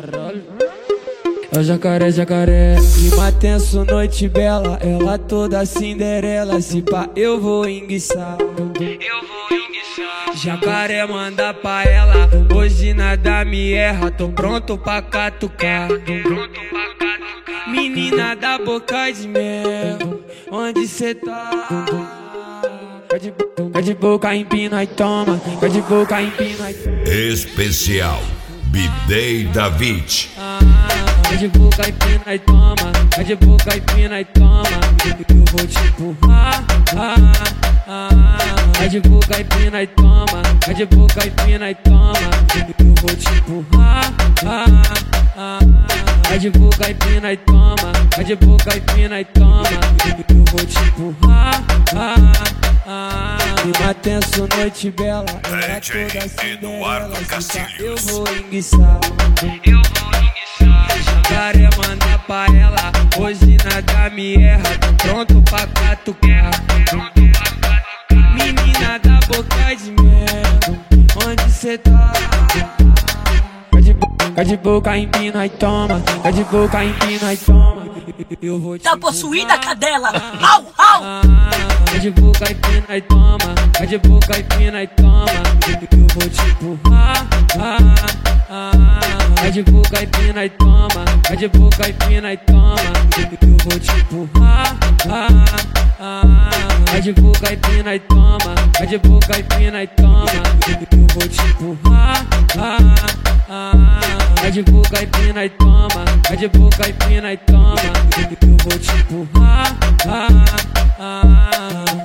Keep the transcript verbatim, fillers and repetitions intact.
É o jacaré, jacaré. Clima tenso, noite bela. Ela toda Cinderela. Se pá, eu vou enguiçar. Eu vou enguiçar. Jacaré manda pra ela. Hoje nada me erra. Tô pronto pra catucar. Tô pronto pra catucar. Menina da boca de mel, onde cê tá? Quer de boca, empina e toma. Quer de boca, empina e toma. Especial B-Day David. Quer de boca, empina e toma. Quer de boca, empina e toma. Eu vou te empurrar. Quer de boca, empina e toma. Quer de boca, empina e toma. Eu vou te empurrar. Quer de boca, empina e toma. Quer de boca, empina e toma. Eu vou te empurrar. Clima tenso, noite bela. Ela toda Cinderela. Eu vou enguiçar. Eu vou enguiçar. Jacaré manda pra ela. Hoje nada me erra. Tô pronto pra catucar. Menina da boca de mel, onde cê tá? Quer de boca, empina e toma. Quer de boca, empina e toma. Eu vou te tá possuída, cadela! Au, au! Quer de boca, empina e toma. Quer de boca, empina e toma. Eu vou te empurrar. Quer de boca, empina e toma. Quer de boca, empina e toma. Eu vou te empurrar. Quer de boca, empina e toma. Quer de boca, empina e toma. Eu vou te empurrar. Quer de boca, empina e toma. Quer de boca, empina e toma. Eu vou te empurrar.